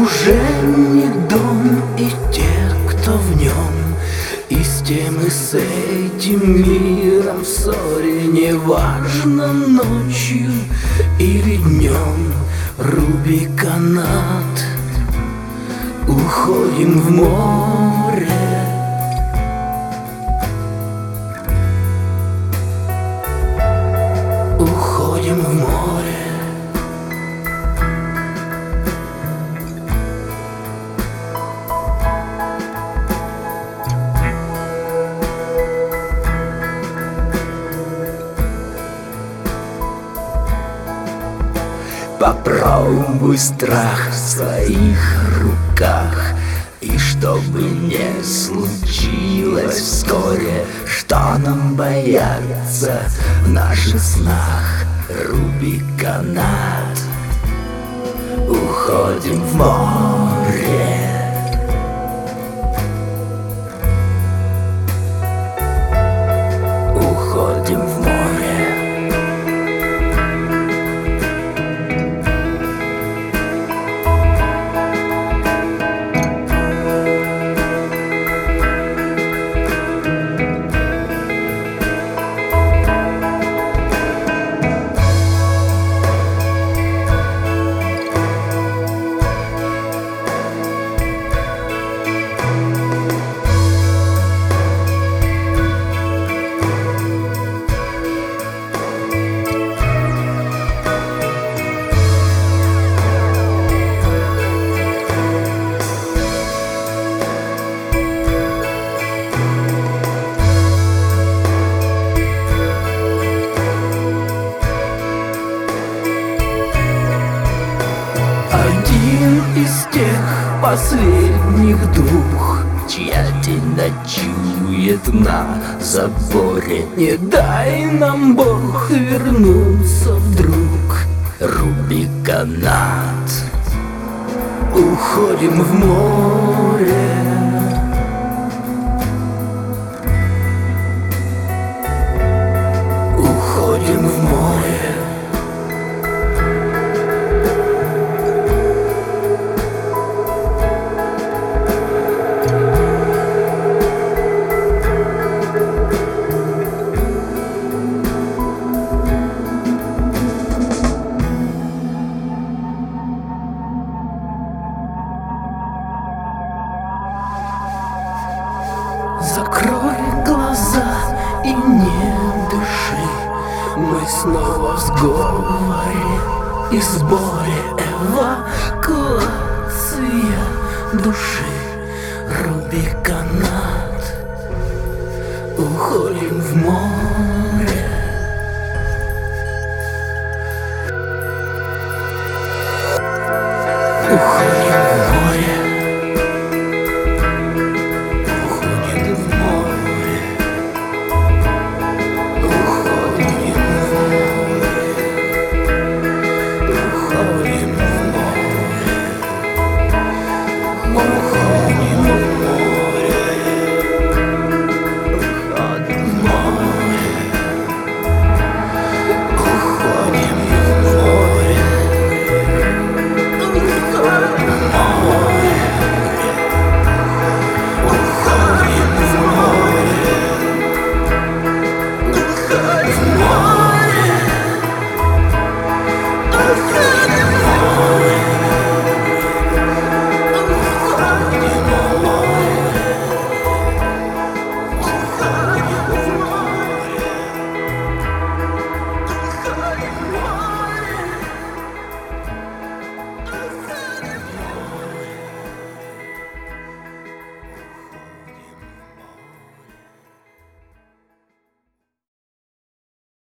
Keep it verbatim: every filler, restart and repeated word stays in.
уже не дом и те, кто в нем, и с тем и с этим миром в ссоре. Неважно, ночью или днем, руби канат, уходим в море. Уходим в море. Попробуй страх в своих руках, и чтобы не случилось вскоре, что нам бояться в наших снах, руби канат, уходим в море. Уходим в море. Один из тех последних двух, чья тень ночует на заборе. Не дай нам Бог вернуться вдруг, руби канат, уходим в море. Уходим в море. Закрой глаза и не дыши, мы снова в сговоре и сборе. Эвакуация души, руби канат, уходим в море.